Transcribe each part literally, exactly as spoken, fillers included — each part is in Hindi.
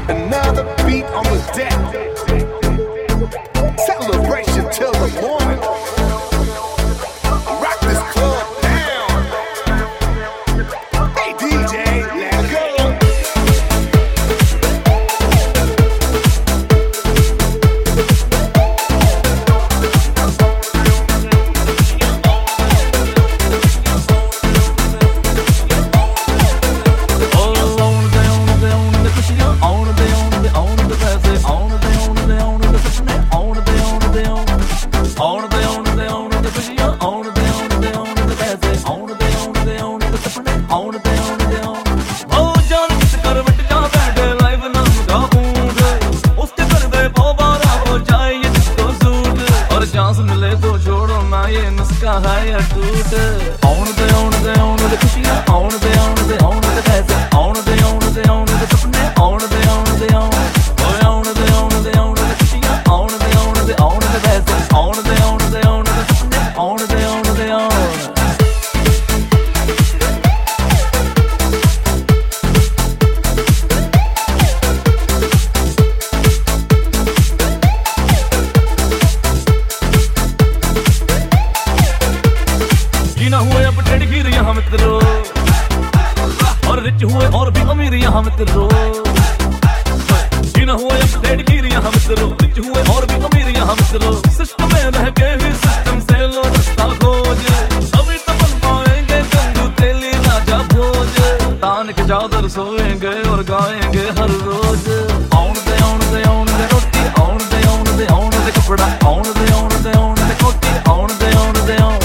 Another beat on the deck. Celebration till the morning. Rock this club down. Hey D J, let it go. मिले तो छोड़ो ना ये नुस्खा है या टूट आउन दे आउन दे आउन दे खुशियां आउन दे आउन दे आउन दे पैसे आउन दे आउन दे आउन दे सपने आउन दे आउन दे आउन ओए आउन दे आउन दे आउन दे खुशियां आउन दे आउन दे आउन दे पैसे आउन दे आउन दे आउन दे सपने आउन दे आउन दे आउन ना हुए अब टेढ़ी गिर यहाँ मित्रों और रिच हुए और भी अमीर यहाँ मित्रों जीना हुए अब टेढ़ी गिर यहाँ मित्रों रिच हुए और भी अमीर यहाँ मित्रों सिस्टम में रह के भी सिस्टम से लो रास्ता खोज अभी तो बन पाएंगे गंगू तेली राजा भोज तान के चादर सोएंगे और गाएंगे हर रोज आउन दे आउन दे आउन दे रोटी आउन दे आउन दे आउन दे कपड़ा आउन दे आउन दे आउन दे कोटी आउन दे आउन दे आउन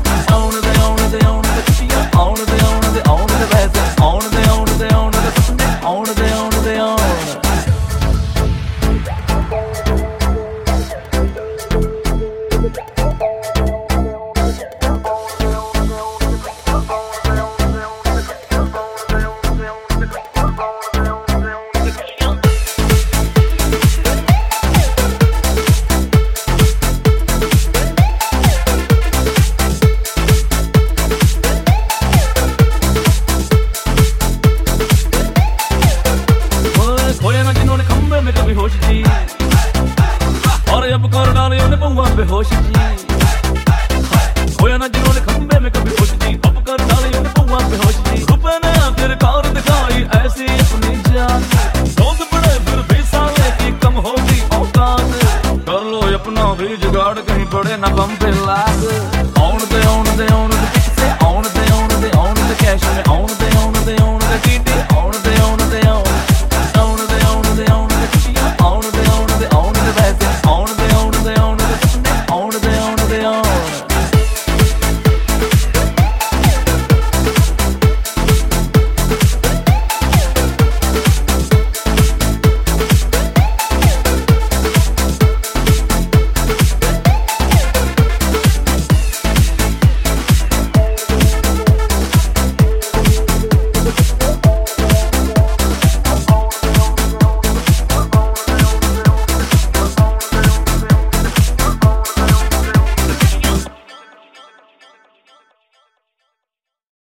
होश जी और अब कर डाले उन्हें बहुआ बेहोश जी होया ना जिन्होंने खंबे में कभी होश जी अब कर डाले उन्हें बहुआ बेहोश जी रुपए ने आखिरकार दिखाई ऐसी अपनी जान लोग बड़े फिर भी साले की कम होगी औकात कर लो अपना भी जुगाड़ कहीं पड़े ना बम पे ला